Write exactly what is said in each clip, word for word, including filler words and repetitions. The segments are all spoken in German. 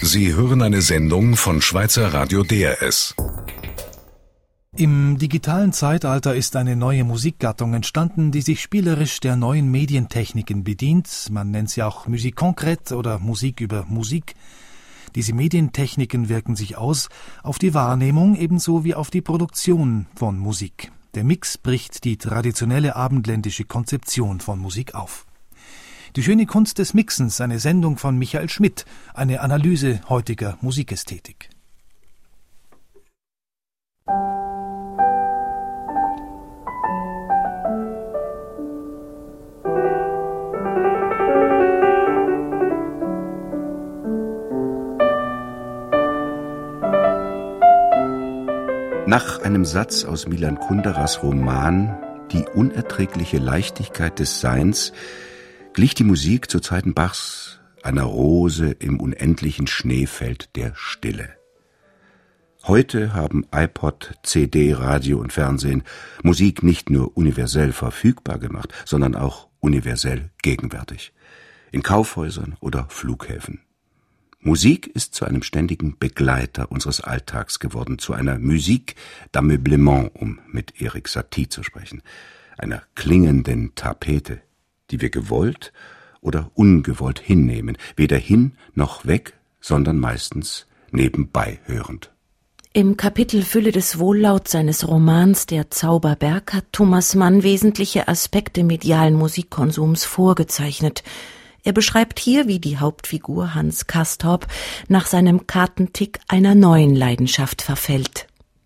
Sie hören eine Sendung von Schweizer Radio D R S. Im digitalen Zeitalter ist eine neue Musikgattung entstanden, die sich spielerisch der neuen Medientechniken bedient. Man nennt sie auch Musique concrète oder Musik über Musik. Diese Medientechniken wirken sich aus auf die Wahrnehmung ebenso wie auf die Produktion von Musik. Der Mix bricht die traditionelle abendländische Konzeption von Musik auf. Die schöne Kunst des Mixens, eine Sendung von Michael Schmidt, eine Analyse heutiger Musikästhetik. Nach einem Satz aus Milan Kunderas Roman »Die unerträgliche Leichtigkeit des Seins« glich die Musik zu Zeiten Bachs einer Rose im unendlichen Schneefeld der Stille. Heute haben iPod, C D, Radio und Fernsehen Musik nicht nur universell verfügbar gemacht, sondern auch universell gegenwärtig. In Kaufhäusern oder Flughäfen. Musik ist zu einem ständigen Begleiter unseres Alltags geworden, zu einer Musique d'ameublement, um mit Erik Satie zu sprechen, einer klingenden Tapete, die wir gewollt oder ungewollt hinnehmen, weder hin noch weg, sondern meistens nebenbei hörend. Im Kapitel Fülle des Wohllauts seines Romans Der Zauberberg hat Thomas Mann wesentliche Aspekte medialen Musikkonsums vorgezeichnet. Er beschreibt hier, wie die Hauptfigur Hans Castorp nach seinem Kartentick einer neuen Leidenschaft verfällt.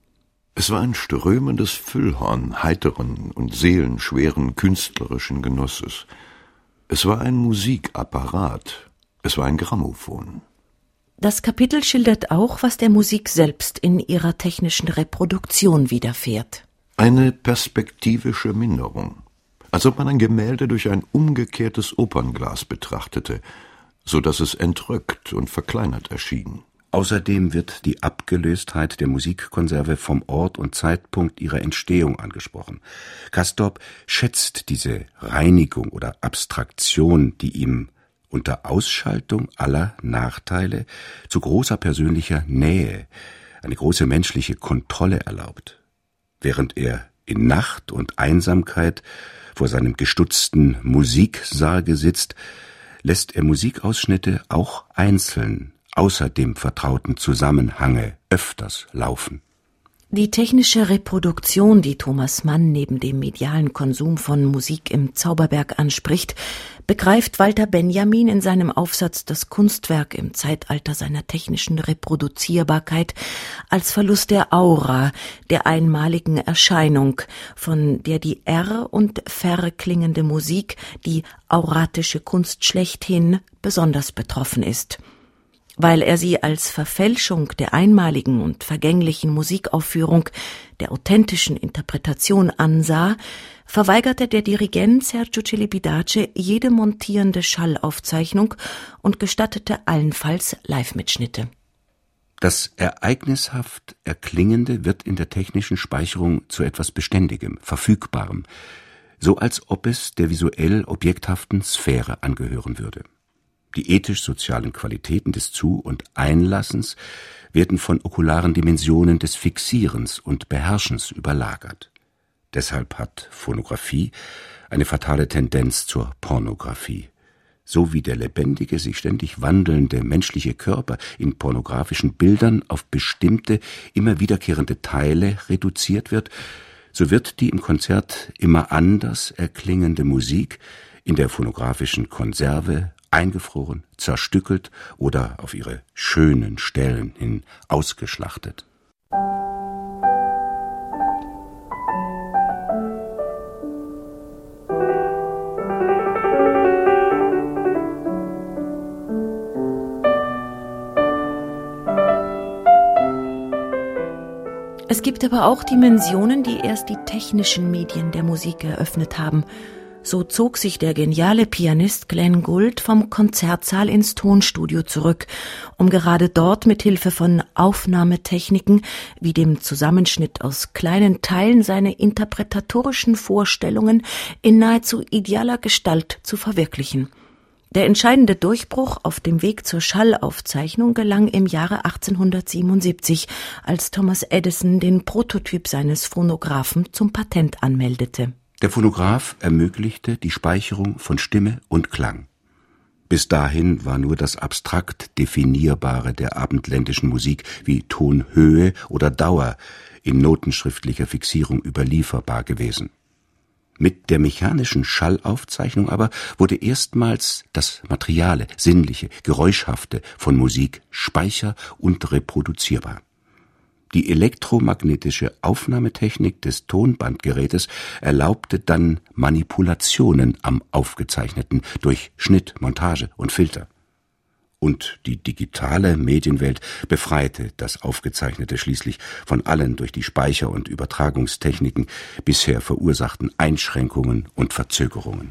Es war ein strömendes Füllhorn heiteren und seelenschweren künstlerischen Genusses. Es war ein Musikapparat. Es war ein Grammophon. Das Kapitel schildert auch, was der Musik selbst in ihrer technischen Reproduktion widerfährt. Eine perspektivische Minderung. Als ob man ein Gemälde durch ein umgekehrtes Opernglas betrachtete, so dass es entrückt und verkleinert erschien. Außerdem wird die Abgelöstheit der Musikkonserve vom Ort und Zeitpunkt ihrer Entstehung angesprochen. Castorp schätzt diese Reinigung oder Abstraktion, die ihm unter Ausschaltung aller Nachteile zu großer persönlicher Nähe eine große menschliche Kontrolle erlaubt. Während er in Nacht und Einsamkeit vor seinem gestutzten Musiksarge sitzt, lässt er Musikausschnitte auch einzeln außer dem vertrauten Zusammenhange öfters laufen. Die technische Reproduktion, die Thomas Mann neben dem medialen Konsum von Musik im Zauberberg anspricht, begreift Walter Benjamin in seinem Aufsatz Das Kunstwerk im Zeitalter seiner technischen Reproduzierbarkeit als Verlust der Aura, der einmaligen Erscheinung, von der die R- und verklingende Musik, die auratische Kunst schlechthin, besonders betroffen ist. Weil er sie als Verfälschung der einmaligen und vergänglichen Musikaufführung, der authentischen Interpretation ansah, verweigerte der Dirigent Sergio Celibidache jede montierende Schallaufzeichnung und gestattete allenfalls Live-Mitschnitte. Das ereignishaft Erklingende wird in der technischen Speicherung zu etwas Beständigem, Verfügbarem, so als ob es der visuell objekthaften Sphäre angehören würde. Die ethisch-sozialen Qualitäten des Zu- und Einlassens werden von okularen Dimensionen des Fixierens und Beherrschens überlagert. Deshalb hat Phonographie eine fatale Tendenz zur Pornographie. So wie der lebendige, sich ständig wandelnde menschliche Körper in pornografischen Bildern auf bestimmte, immer wiederkehrende Teile reduziert wird, so wird die im Konzert immer anders erklingende Musik in der phonografischen Konserve eingefroren, zerstückelt oder auf ihre schönen Stellen hin ausgeschlachtet. Es gibt aber auch Dimensionen, die erst die technischen Medien der Musik eröffnet haben. So zog sich der geniale Pianist Glenn Gould vom Konzertsaal ins Tonstudio zurück, um gerade dort mit Hilfe von Aufnahmetechniken wie dem Zusammenschnitt aus kleinen Teilen seine interpretatorischen Vorstellungen in nahezu idealer Gestalt zu verwirklichen. Der entscheidende Durchbruch auf dem Weg zur Schallaufzeichnung gelang im Jahre achtzehnhundertsiebenundsiebzig, als Thomas Edison den Prototyp seines Phonographen zum Patent anmeldete. Der Phonograph ermöglichte die Speicherung von Stimme und Klang. Bis dahin war nur das abstrakt Definierbare der abendländischen Musik wie Tonhöhe oder Dauer in notenschriftlicher Fixierung überlieferbar gewesen. Mit der mechanischen Schallaufzeichnung aber wurde erstmals das Materiale, Sinnliche, Geräuschhafte von Musik speicher- und reproduzierbar. Die elektromagnetische Aufnahmetechnik des Tonbandgerätes erlaubte dann Manipulationen am Aufgezeichneten durch Schnitt, Montage und Filter. Und die digitale Medienwelt befreite das Aufgezeichnete schließlich von allen durch die Speicher- und Übertragungstechniken bisher verursachten Einschränkungen und Verzögerungen.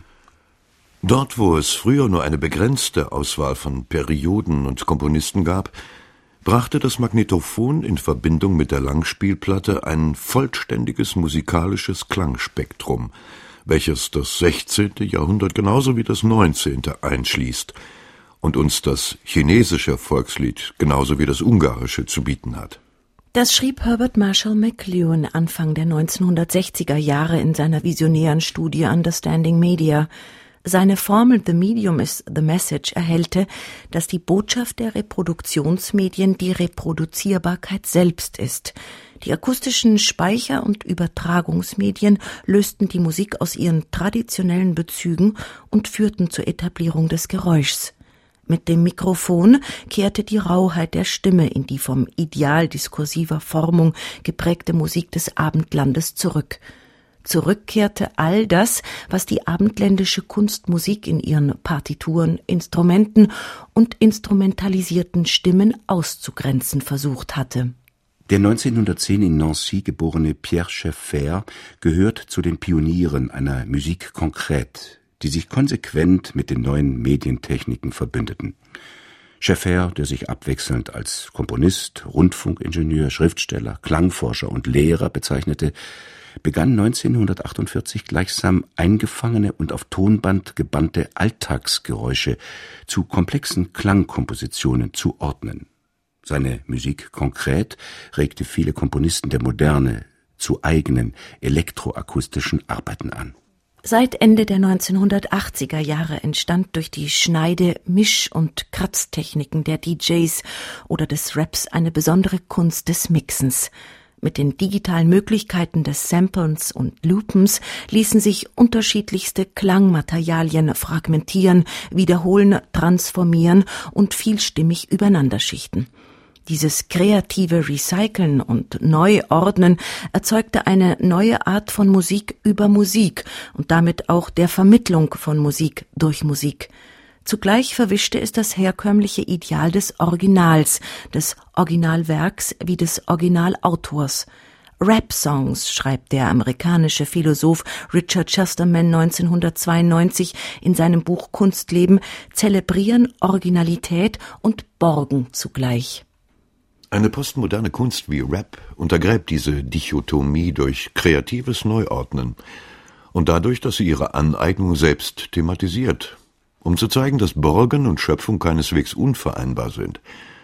Dort, wo es früher nur eine begrenzte Auswahl von Perioden und Komponisten gab, brachte das Magnetophon in Verbindung mit der Langspielplatte ein vollständiges musikalisches Klangspektrum, welches das sechzehnte Jahrhundert genauso wie das neunzehnte einschließt und uns das chinesische Volkslied genauso wie das ungarische zu bieten hat. Das schrieb Herbert Marshall McLuhan Anfang der neunzehnhundertsechziger Jahre in seiner visionären Studie Understanding Media. Seine Formel The Medium is the Message erhellte, dass die Botschaft der Reproduktionsmedien die Reproduzierbarkeit selbst ist. Die akustischen Speicher- und Übertragungsmedien lösten die Musik aus ihren traditionellen Bezügen und führten zur Etablierung des Geräuschs. Mit dem Mikrofon kehrte die Rauheit der Stimme in die vom Ideal diskursiver Formung geprägte Musik des Abendlandes zurück. Zurückkehrte all das, was die abendländische Kunstmusik in ihren Partituren, Instrumenten und instrumentalisierten Stimmen auszugrenzen versucht hatte. Der neunzehnhundertzehn in Nancy geborene Pierre Schaeffer gehört zu den Pionieren einer Musique concrète, die sich konsequent mit den neuen Medientechniken verbündeten. Schaeffer, der sich abwechselnd als Komponist, Rundfunkingenieur, Schriftsteller, Klangforscher und Lehrer bezeichnete, begann neunzehnhundertachtundvierzig gleichsam eingefangene und auf Tonband gebannte Alltagsgeräusche zu komplexen Klangkompositionen zu ordnen. Seine Musique concrète regte viele Komponisten der Moderne zu eigenen elektroakustischen Arbeiten an. Seit Ende der neunzehnhundertachtziger Jahre entstand durch die Schneide-, Misch- und Kratztechniken der D Js oder des Raps eine besondere Kunst des Mixens. Mit den digitalen Möglichkeiten des Samplens und Loopens ließen sich unterschiedlichste Klangmaterialien fragmentieren, wiederholen, transformieren und vielstimmig übereinanderschichten. Dieses kreative Recyceln und Neuordnen erzeugte eine neue Art von Musik über Musik und damit auch der Vermittlung von Musik durch Musik. Zugleich verwischte es das herkömmliche Ideal des Originals, des Originalwerks wie des Originalautors. Rap-Songs, schreibt der amerikanische Philosoph Richard Chesterman neunzehnhundertzweiundneunzig in seinem Buch Kunstleben, zelebrieren Originalität und borgen zugleich. Eine postmoderne Kunst wie Rap untergräbt diese Dichotomie durch kreatives Neuordnen und dadurch, dass sie ihre Aneignung selbst thematisiert, um zu zeigen, dass Borgen und Schöpfung keineswegs unvereinbar sind.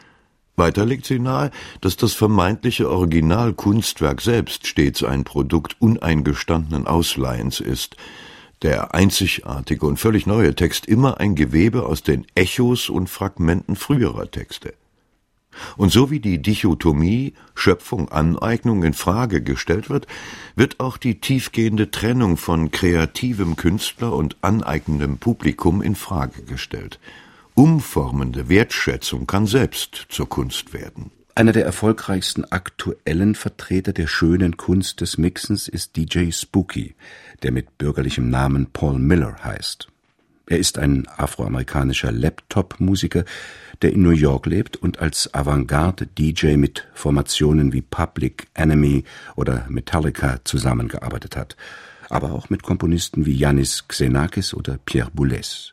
Weiter legt sie nahe, dass das vermeintliche Originalkunstwerk selbst stets ein Produkt uneingestandenen Ausleihens ist, der einzigartige und völlig neue Text immer ein Gewebe aus den Echos und Fragmenten früherer Texte. Und so wie die Dichotomie Schöpfung-Aneignung in Frage gestellt wird, wird auch die tiefgehende Trennung von kreativem Künstler und aneignendem Publikum in Frage gestellt. Umformende Wertschätzung kann selbst zur Kunst werden. Einer der erfolgreichsten aktuellen Vertreter der schönen Kunst des Mixens ist D J Spooky, der mit bürgerlichem Namen Paul Miller heißt. Er ist ein afroamerikanischer Laptop-Musiker, der in New York lebt und als Avantgarde-D J mit Formationen wie Public Enemy oder Metallica zusammengearbeitet hat, aber auch mit Komponisten wie Yannis Xenakis oder Pierre Boulez.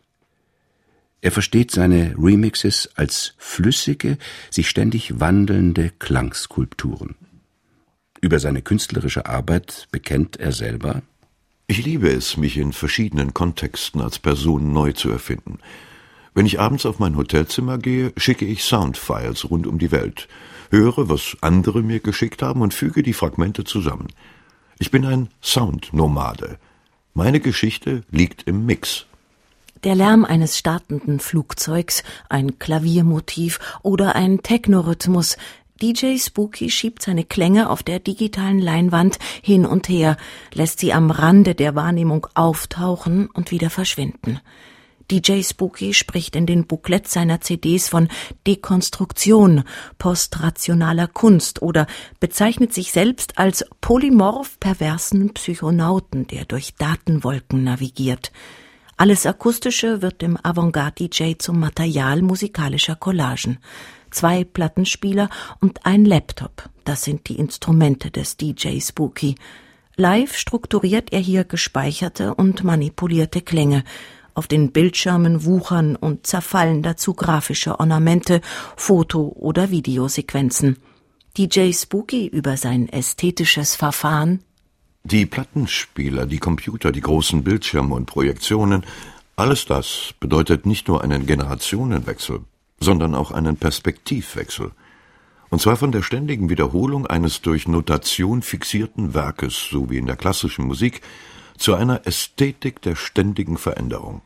Er versteht seine Remixes als flüssige, sich ständig wandelnde Klangskulpturen. Über seine künstlerische Arbeit bekennt er selber: Ich liebe es, mich in verschiedenen Kontexten als Person neu zu erfinden. Wenn ich abends auf mein Hotelzimmer gehe, schicke ich Soundfiles rund um die Welt, höre, was andere mir geschickt haben und füge die Fragmente zusammen. Ich bin ein Soundnomade. Meine Geschichte liegt im Mix. Der Lärm eines startenden Flugzeugs, ein Klaviermotiv oder ein Technorhythmus. D J Spooky schiebt seine Klänge auf der digitalen Leinwand hin und her, lässt sie am Rande der Wahrnehmung auftauchen und wieder verschwinden. D J Spooky spricht in den Booklets seiner C Ds von Dekonstruktion, postrationaler Kunst oder bezeichnet sich selbst als polymorph perversen Psychonauten, der durch Datenwolken navigiert. Alles Akustische wird dem Avantgarde-D J zum Material musikalischer Collagen. Zwei Plattenspieler und ein Laptop, das sind die Instrumente des D J Spooky. Live strukturiert er hier gespeicherte und manipulierte Klänge. Auf den Bildschirmen wuchern und zerfallen dazu grafische Ornamente, Foto- oder Videosequenzen. D J Spooky über sein ästhetisches Verfahren: Die Plattenspieler, die Computer, die großen Bildschirme und Projektionen, alles das bedeutet nicht nur einen Generationenwechsel, sondern auch einen Perspektivwechsel. Und zwar von der ständigen Wiederholung eines durch Notation fixierten Werkes, so wie in der klassischen Musik, zu einer Ästhetik der ständigen Veränderung.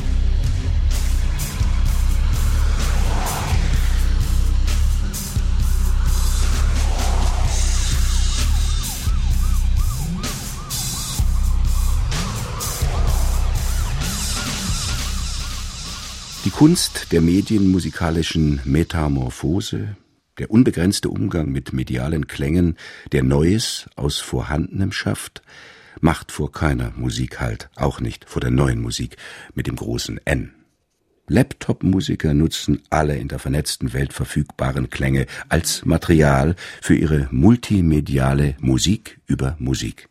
Die Kunst der medienmusikalischen Metamorphose, der unbegrenzte Umgang mit medialen Klängen, der Neues aus Vorhandenem schafft, macht vor keiner Musik Halt, auch nicht vor der neuen Musik mit dem großen N. Laptop-Musiker nutzen alle in der vernetzten Welt verfügbaren Klänge als Material für ihre multimediale Musik über Musik.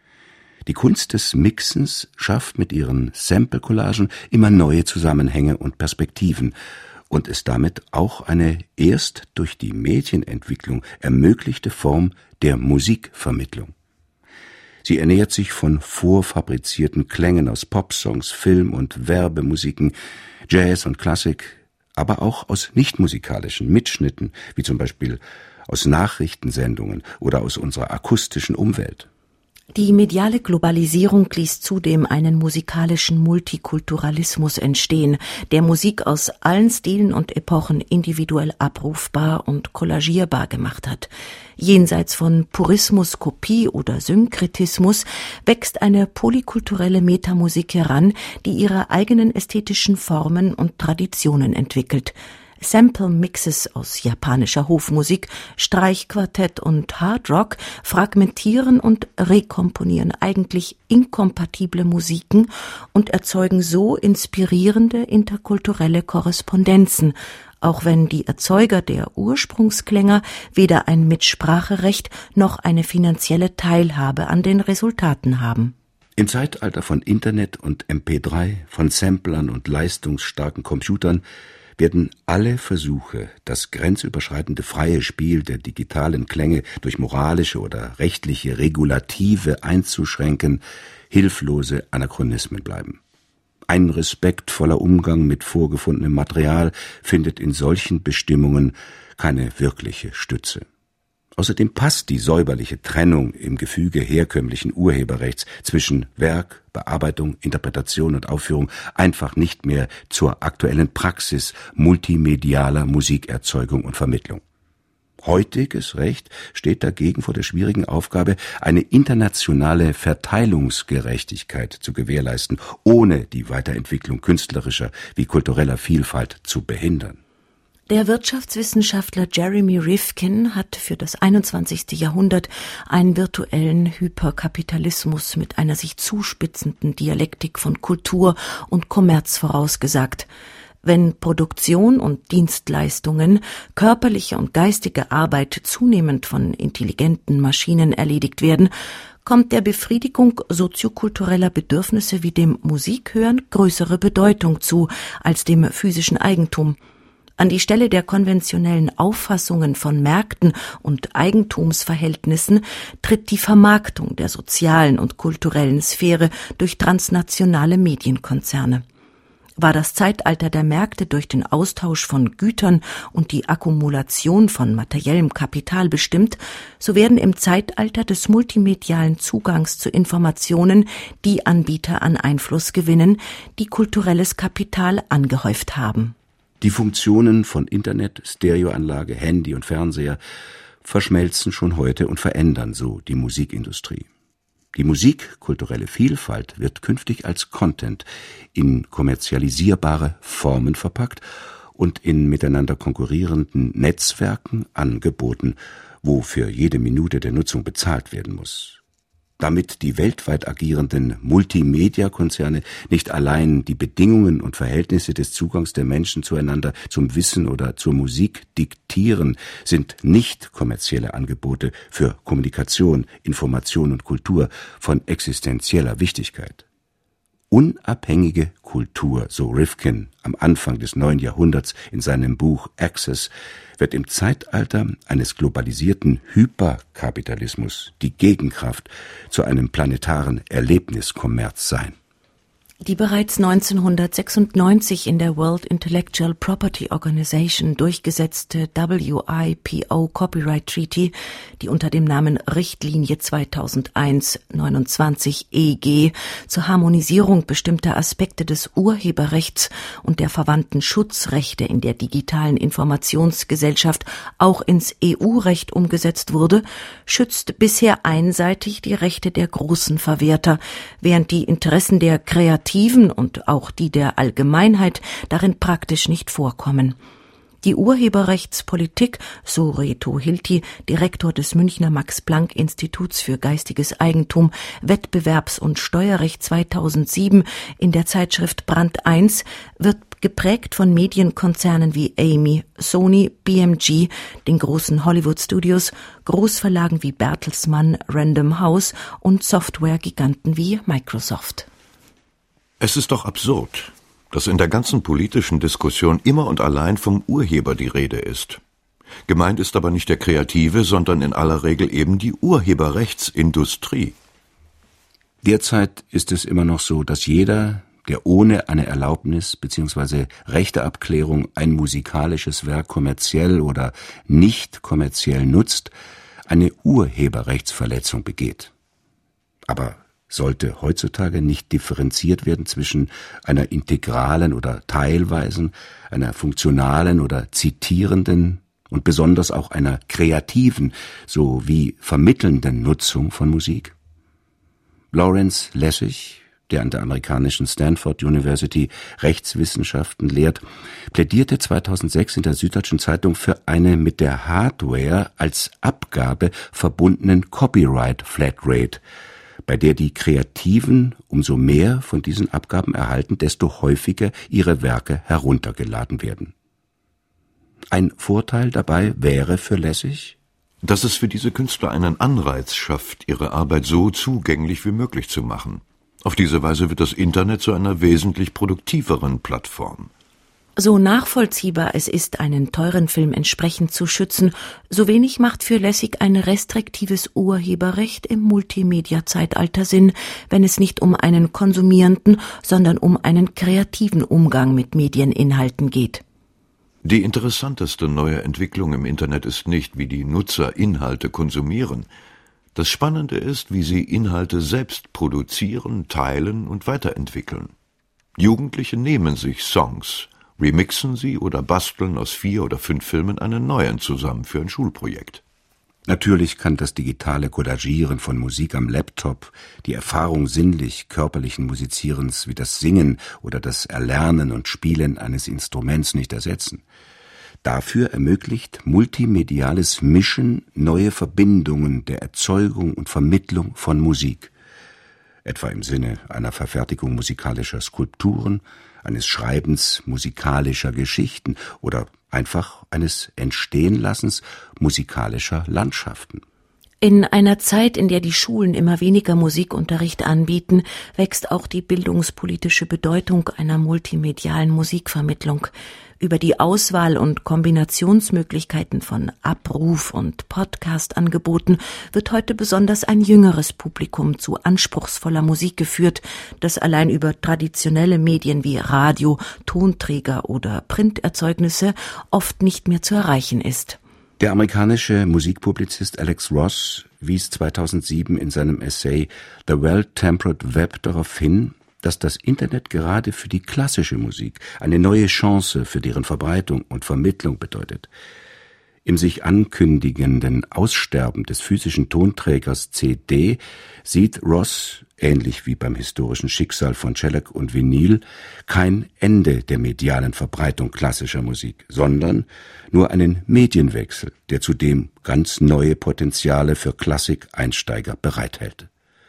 Die Kunst des Mixens schafft mit ihren Sample-Collagen immer neue Zusammenhänge und Perspektiven und ist damit auch eine erst durch die Medienentwicklung ermöglichte Form der Musikvermittlung. Sie ernährt sich von vorfabrizierten Klängen aus Popsongs, Film- und Werbemusiken, Jazz und Klassik, aber auch aus nichtmusikalischen Mitschnitten, wie zum Beispiel aus Nachrichtensendungen oder aus unserer akustischen Umwelt. Die mediale Globalisierung ließ zudem einen musikalischen Multikulturalismus entstehen, der Musik aus allen Stilen und Epochen individuell abrufbar und kollagierbar gemacht hat. Jenseits von Purismus, Kopie oder Synkretismus wächst eine polykulturelle Metamusik heran, die ihre eigenen ästhetischen Formen und Traditionen entwickelt. Sample-Mixes aus japanischer Hofmusik, Streichquartett und Hardrock fragmentieren und rekomponieren eigentlich inkompatible Musiken und erzeugen so inspirierende interkulturelle Korrespondenzen, auch wenn die Erzeuger der Ursprungsklänge weder ein Mitspracherecht noch eine finanzielle Teilhabe an den Resultaten haben. Im Zeitalter von Internet und M P drei, von Samplern und leistungsstarken Computern werden alle Versuche, das grenzüberschreitende freie Spiel der digitalen Klänge durch moralische oder rechtliche Regulative einzuschränken, hilflose Anachronismen bleiben. Ein respektvoller Umgang mit vorgefundenem Material findet in solchen Bestimmungen keine wirkliche Stütze. Außerdem passt die säuberliche Trennung im Gefüge herkömmlichen Urheberrechts zwischen Werk, Bearbeitung, Interpretation und Aufführung einfach nicht mehr zur aktuellen Praxis multimedialer Musikerzeugung und Vermittlung. Heutiges Recht steht dagegen vor der schwierigen Aufgabe, eine internationale Verteilungsgerechtigkeit zu gewährleisten, ohne die Weiterentwicklung künstlerischer wie kultureller Vielfalt zu behindern. Der Wirtschaftswissenschaftler Jeremy Rifkin hat für das einundzwanzigste Jahrhundert einen virtuellen Hyperkapitalismus mit einer sich zuspitzenden Dialektik von Kultur und Kommerz vorausgesagt. Wenn Produktion und Dienstleistungen, körperliche und geistige Arbeit zunehmend von intelligenten Maschinen erledigt werden, kommt der Befriedigung soziokultureller Bedürfnisse wie dem Musikhören größere Bedeutung zu als dem physischen Eigentum. An die Stelle der konventionellen Auffassungen von Märkten und Eigentumsverhältnissen tritt die Vermarktung der sozialen und kulturellen Sphäre durch transnationale Medienkonzerne. War das Zeitalter der Märkte durch den Austausch von Gütern und die Akkumulation von materiellem Kapital bestimmt, so werden im Zeitalter des multimedialen Zugangs zu Informationen die Anbieter an Einfluss gewinnen, die kulturelles Kapital angehäuft haben. Die Funktionen von Internet, Stereoanlage, Handy und Fernseher verschmelzen schon heute und verändern so die Musikindustrie. Die musikkulturelle Vielfalt wird künftig als Content in kommerzialisierbare Formen verpackt und in miteinander konkurrierenden Netzwerken angeboten, wo für jede Minute der Nutzung bezahlt werden muss. Damit die weltweit agierenden Multimedia-Konzerne nicht allein die Bedingungen und Verhältnisse des Zugangs der Menschen zueinander zum Wissen oder zur Musik diktieren, sind nicht kommerzielle Angebote für Kommunikation, Information und Kultur von existenzieller Wichtigkeit. Unabhängige Kultur, so Rifkin am Anfang des neuen Jahrhunderts in seinem Buch Access, wird im Zeitalter eines globalisierten Hyperkapitalismus die Gegenkraft zu einem planetaren Erlebniskommerz sein. Die bereits neunzehnhundertsechsundneunzig in der World Intellectual Property Organization durchgesetzte W I P O Copyright Treaty, die unter dem Namen Richtlinie zweitausendeins neunundzwanzig E G zur Harmonisierung bestimmter Aspekte des Urheberrechts und der verwandten Schutzrechte in der digitalen Informationsgesellschaft auch ins E U-Recht umgesetzt wurde, schützt bisher einseitig die Rechte der großen Verwerter, während die Interessen der Kreativen und auch die der Allgemeinheit darin praktisch nicht vorkommen. Die Urheberrechtspolitik, so Reto Hilti, Direktor des Münchner Max-Planck-Instituts für geistiges Eigentum, Wettbewerbs- und Steuerrecht zweitausendsieben in der Zeitschrift Brand eins, wird geprägt von Medienkonzernen wie Amy, Sony, B M G, den großen Hollywood-Studios, Großverlagen wie Bertelsmann, Random House und Softwaregiganten wie Microsoft. Es ist doch absurd, dass in der ganzen politischen Diskussion immer und allein vom Urheber die Rede ist. Gemeint ist aber nicht der Kreative, sondern in aller Regel eben die Urheberrechtsindustrie. Derzeit ist es immer noch so, dass jeder, der ohne eine Erlaubnis bzw. Rechteabklärung ein musikalisches Werk kommerziell oder nicht kommerziell nutzt, eine Urheberrechtsverletzung begeht. Aber sollte heutzutage nicht differenziert werden zwischen einer integralen oder teilweisen, einer funktionalen oder zitierenden und besonders auch einer kreativen sowie vermittelnden Nutzung von Musik? Lawrence Lessig, der an der amerikanischen Stanford University Rechtswissenschaften lehrt, plädierte zweitausendsechs in der Süddeutschen Zeitung für eine mit der Hardware als Abgabe verbundenen Copyright Flatrate, bei der die Kreativen umso mehr von diesen Abgaben erhalten, desto häufiger ihre Werke heruntergeladen werden. Ein Vorteil dabei wäre für Lessig, dass es für diese Künstler einen Anreiz schafft, ihre Arbeit so zugänglich wie möglich zu machen. Auf diese Weise wird das Internet zu einer wesentlich produktiveren Plattform. So nachvollziehbar es ist, einen teuren Film entsprechend zu schützen, so wenig macht für Lessig ein restriktives Urheberrecht im Multimedia-Zeitalter Sinn, wenn es nicht um einen konsumierenden, sondern um einen kreativen Umgang mit Medieninhalten geht. Die interessanteste neue Entwicklung im Internet ist nicht, wie die Nutzer Inhalte konsumieren. Das Spannende ist, wie sie Inhalte selbst produzieren, teilen und weiterentwickeln. Jugendliche nehmen sich Songs, remixen sie oder basteln aus vier oder fünf Filmen einen neuen zusammen für ein Schulprojekt. Natürlich kann das digitale Collagieren von Musik am Laptop die Erfahrung sinnlich-körperlichen Musizierens wie das Singen oder das Erlernen und Spielen eines Instruments nicht ersetzen. Dafür ermöglicht multimediales Mischen neue Verbindungen der Erzeugung und Vermittlung von Musik, etwa im Sinne einer Verfertigung musikalischer Skulpturen, eines Schreibens musikalischer Geschichten oder einfach eines Entstehenlassens musikalischer Landschaften. In einer Zeit, in der die Schulen immer weniger Musikunterricht anbieten, wächst auch die bildungspolitische Bedeutung einer multimedialen Musikvermittlung. Über die Auswahl und Kombinationsmöglichkeiten von Abruf- und Podcast-Angeboten wird heute besonders ein jüngeres Publikum zu anspruchsvoller Musik geführt, das allein über traditionelle Medien wie Radio, Tonträger oder Printerzeugnisse oft nicht mehr zu erreichen ist. Der amerikanische Musikpublizist Alex Ross wies zweitausendsieben in seinem Essay The Well-Tempered Web darauf hin, dass das Internet gerade für die klassische Musik eine neue Chance für deren Verbreitung und Vermittlung bedeutet. Im sich ankündigenden Aussterben des physischen Tonträgers C D sieht Ross, ähnlich wie beim historischen Schicksal von Shellac und Vinyl, kein Ende der medialen Verbreitung klassischer Musik, sondern nur einen Medienwechsel, der zudem ganz neue Potenziale für Klassikeinsteiger bereithält.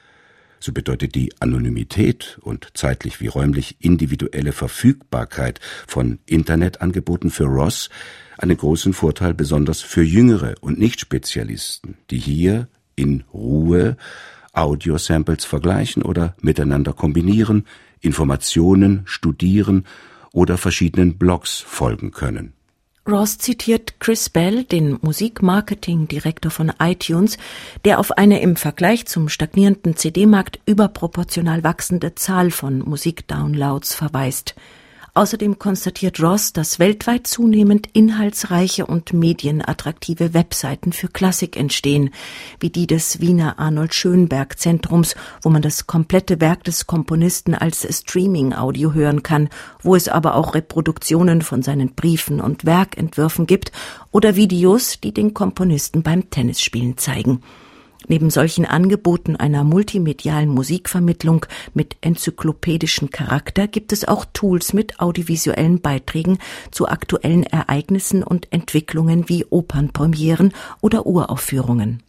So bedeutet die Anonymität und zeitlich wie räumlich individuelle Verfügbarkeit von Internetangeboten für Ross einen großen Vorteil besonders für Jüngere und Nicht-Spezialisten, die hier in Ruhe Audiosamples vergleichen oder miteinander kombinieren, Informationen studieren oder verschiedenen Blogs folgen können. Ross zitiert Chris Bell, den Musikmarketing-Direktor von iTunes, der auf eine im Vergleich zum stagnierenden C D-Markt überproportional wachsende Zahl von Musikdownloads verweist. Außerdem konstatiert Ross, dass weltweit zunehmend inhaltsreiche und medienattraktive Webseiten für Klassik entstehen, wie die des Wiener Arnold Schönberg Zentrums, wo man das komplette Werk des Komponisten als Streaming-Audio hören kann, wo es aber auch Reproduktionen von seinen Briefen und Werkentwürfen gibt oder Videos, die den Komponisten beim Tennisspielen zeigen. Neben solchen Angeboten einer multimedialen Musikvermittlung mit enzyklopädischem Charakter gibt es auch Tools mit audiovisuellen Beiträgen zu aktuellen Ereignissen und Entwicklungen wie Opernpremieren oder Uraufführungen.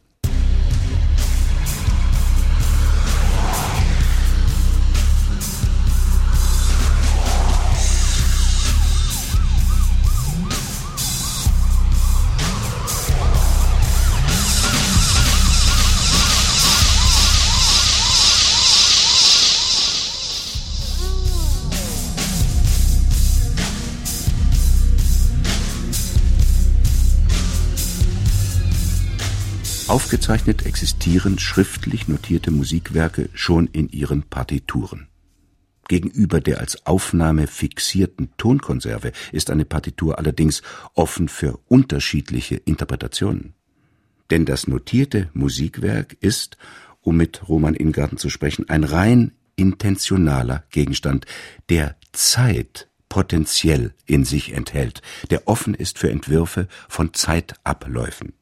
Aufgezeichnet existieren schriftlich notierte Musikwerke schon in ihren Partituren. Gegenüber der als Aufnahme fixierten Tonkonserve ist eine Partitur allerdings offen für unterschiedliche Interpretationen. Denn das notierte Musikwerk ist, um mit Roman Ingarden zu sprechen, ein rein intentionaler Gegenstand, der Zeit potenziell in sich enthält, der offen ist für Entwürfe von Zeitabläufen.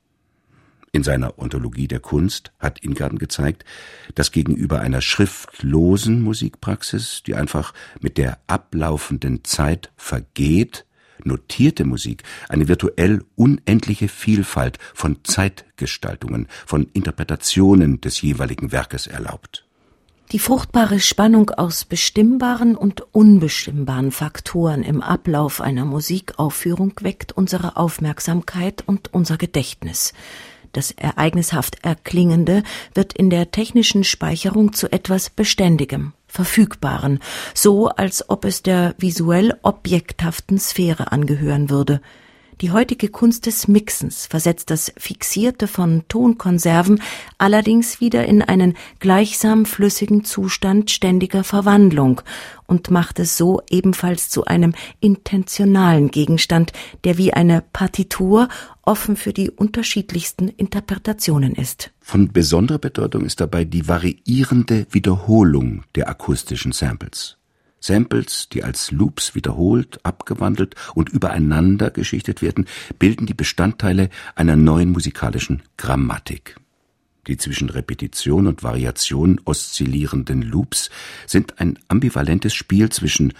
In seiner Ontologie der Kunst hat Ingarden gezeigt, dass gegenüber einer schriftlosen Musikpraxis, die einfach mit der ablaufenden Zeit vergeht, notierte Musik eine virtuell unendliche Vielfalt von Zeitgestaltungen, von Interpretationen des jeweiligen Werkes erlaubt. Die fruchtbare Spannung aus bestimmbaren und unbestimmbaren Faktoren im Ablauf einer Musikaufführung weckt unsere Aufmerksamkeit und unser Gedächtnis. Das ereignishaft Erklingende wird in der technischen Speicherung zu etwas Beständigem, Verfügbaren, so als ob es der visuell objekthaften Sphäre angehören würde. Die heutige Kunst des Mixens versetzt das Fixierte von Tonkonserven allerdings wieder in einen gleichsam flüssigen Zustand ständiger Verwandlung und macht es so ebenfalls zu einem intentionalen Gegenstand, der wie eine Partitur offen für die unterschiedlichsten Interpretationen ist. Von besonderer Bedeutung ist dabei die variierende Wiederholung der akustischen Samples. Samples, die als Loops wiederholt, abgewandelt und übereinander geschichtet werden, bilden die Bestandteile einer neuen musikalischen Grammatik. Die zwischen Repetition und Variation oszillierenden Loops sind ein ambivalentes Spiel zwischen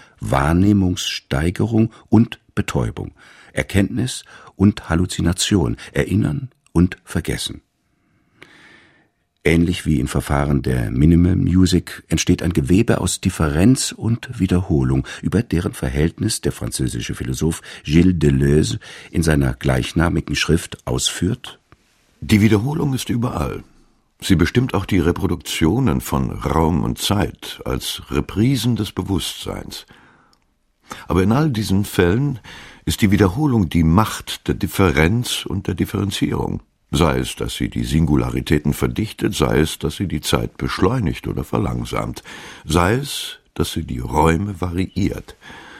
Wahrnehmungssteigerung und Betäubung, Erkenntnis und Halluzination, Erinnern und Vergessen. Ähnlich wie in Verfahren der Minimal Music entsteht ein Gewebe aus Differenz und Wiederholung, über deren Verhältnis der französische Philosoph Gilles Deleuze in seiner gleichnamigen Schrift ausführt: Die Wiederholung ist überall. Sie bestimmt auch die Reproduktionen von Raum und Zeit als Reprisen des Bewusstseins. Aber in all diesen Fällen ist die Wiederholung die Macht der Differenz und der Differenzierung. Sei es, dass sie die Singularitäten verdichtet, sei es, dass sie die Zeit beschleunigt oder verlangsamt, sei es, dass sie die Räume variiert.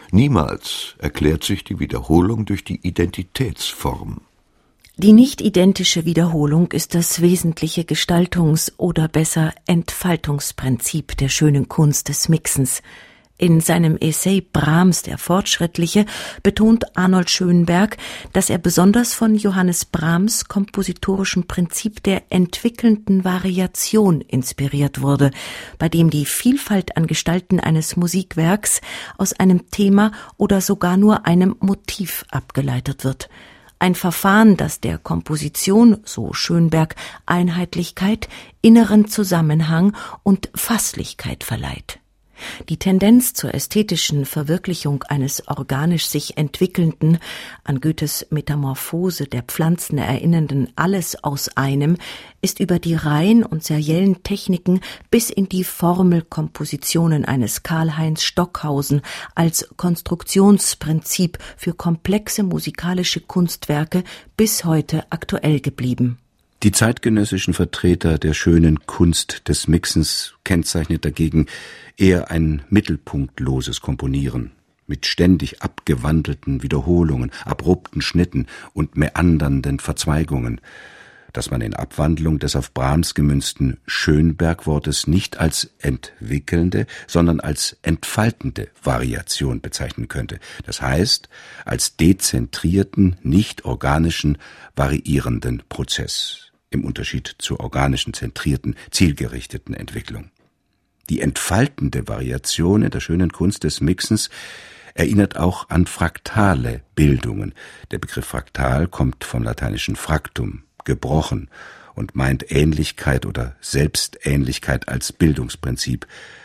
Niemals erklärt sich die Wiederholung durch die Identitätsform. Die nicht identische Wiederholung ist das wesentliche Gestaltungs- oder besser Entfaltungsprinzip der schönen Kunst des Mixens. In seinem Essay Brahms der Fortschrittliche betont Arnold Schönberg, dass er besonders von Johannes Brahms kompositorischem Prinzip der entwickelnden Variation inspiriert wurde, bei dem die Vielfalt an Gestalten eines Musikwerks aus einem Thema oder sogar nur einem Motiv abgeleitet wird. Ein Verfahren, das der Komposition, so Schönberg, Einheitlichkeit, inneren Zusammenhang und Fasslichkeit verleiht. Die Tendenz zur ästhetischen Verwirklichung eines organisch sich entwickelnden, an Goethes Metamorphose der Pflanzen erinnernden Alles aus einem, ist über die rein und seriellen Techniken bis in die Formelkompositionen eines Karl-Heinz Stockhausen als Konstruktionsprinzip für komplexe musikalische Kunstwerke bis heute aktuell geblieben. Die zeitgenössischen Vertreter der schönen Kunst des Mixens kennzeichnet dagegen eher ein mittelpunktloses Komponieren mit ständig abgewandelten Wiederholungen, abrupten Schnitten und meandernden Verzweigungen, das man in Abwandlung des auf Brahms gemünzten Schönberg-Wortes nicht als entwickelnde, sondern als entfaltende Variation bezeichnen könnte, das heißt als dezentrierten, nicht organischen, variierenden Prozess. Im Unterschied zur organischen, zentrierten, zielgerichteten Entwicklung. Die entfaltende Variation in der schönen Kunst des Mixens erinnert auch an fraktale Bildungen. Der Begriff fraktal kommt vom lateinischen fractum, gebrochen, und meint Ähnlichkeit oder Selbstähnlichkeit als Bildungsprinzip,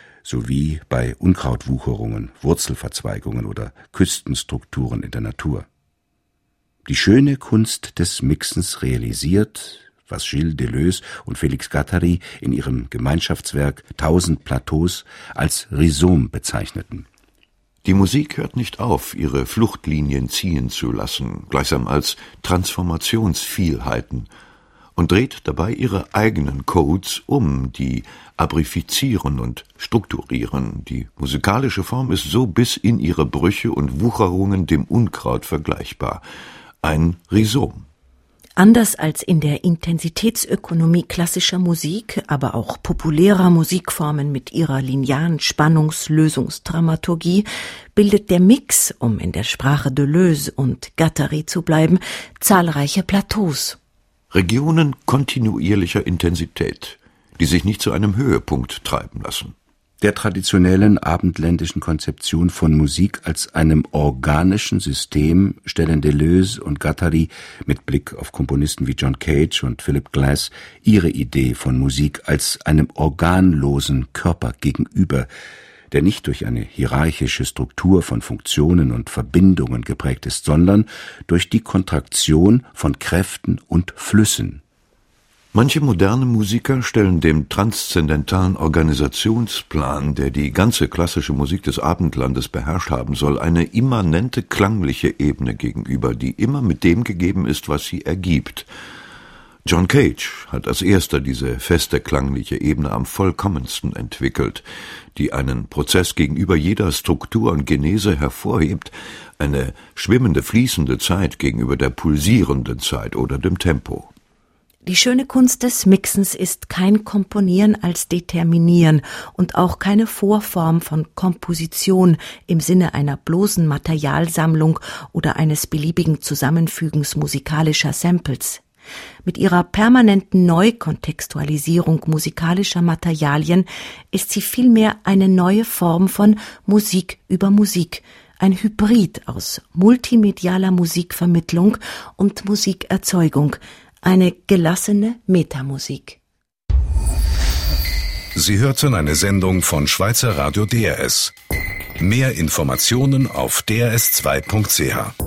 sowie bei Unkrautwucherungen, Wurzelverzweigungen oder Küstenstrukturen in der Natur. Die schöne Kunst des Mixens realisiert, was Gilles Deleuze und Félix Guattari in ihrem Gemeinschaftswerk Tausend Plateaus als Rhizom bezeichneten. Die Musik hört nicht auf, ihre Fluchtlinien ziehen zu lassen, gleichsam als Transformationsvielheiten, und dreht dabei ihre eigenen Codes um, die abrifizieren und strukturieren. Die musikalische Form ist so bis in ihre Brüche und Wucherungen dem Unkraut vergleichbar. Ein Rhizom. Anders als in der Intensitätsökonomie klassischer Musik, aber auch populärer Musikformen mit ihrer linearen Spannungs-Lösungsdramaturgie, bildet der Mix, um in der Sprache Deleuze und Guattari zu bleiben, zahlreiche Plateaus. Regionen kontinuierlicher Intensität, die sich nicht zu einem Höhepunkt treiben lassen. Der traditionellen abendländischen Konzeption von Musik als einem organischen System stellen Deleuze und Guattari mit Blick auf Komponisten wie John Cage und Philip Glass ihre Idee von Musik als einem organlosen Körper gegenüber, der nicht durch eine hierarchische Struktur von Funktionen und Verbindungen geprägt ist, sondern durch die Kontraktion von Kräften und Flüssen. Manche moderne Musiker stellen dem transzendentalen Organisationsplan, der die ganze klassische Musik des Abendlandes beherrscht haben soll, eine immanente klangliche Ebene gegenüber, die immer mit dem gegeben ist, was sie ergibt. John Cage hat als erster diese feste klangliche Ebene am vollkommensten entwickelt, die einen Prozess gegenüber jeder Struktur und Genese hervorhebt, eine schwimmende, fließende Zeit gegenüber der pulsierenden Zeit oder dem Tempo. Die schöne Kunst des Mixens ist kein Komponieren als Determinieren und auch keine Vorform von Komposition im Sinne einer bloßen Materialsammlung oder eines beliebigen Zusammenfügens musikalischer Samples. Mit ihrer permanenten Neukontextualisierung musikalischer Materialien ist sie vielmehr eine neue Form von Musik über Musik, ein Hybrid aus multimedialer Musikvermittlung und Musikerzeugung, eine gelassene Metamusik. Sie hörten eine Sendung von Schweizer Radio D R S. Mehr Informationen auf d r s zwei punkt c h.